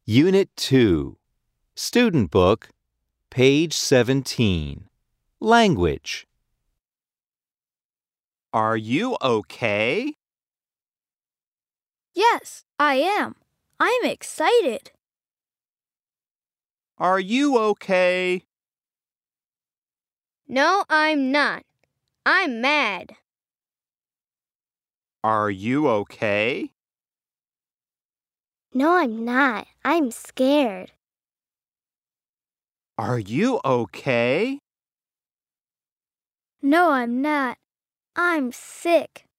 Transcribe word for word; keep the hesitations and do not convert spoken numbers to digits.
Unit two, Student Book, page seventeen. Language. Are you okay? Yes, I am. I'm excited. Are you okay? No, I'm not. I'm mad. Are you okay? No, I'm not. I'm scared. Are you okay? No, I'm not. I'm sick.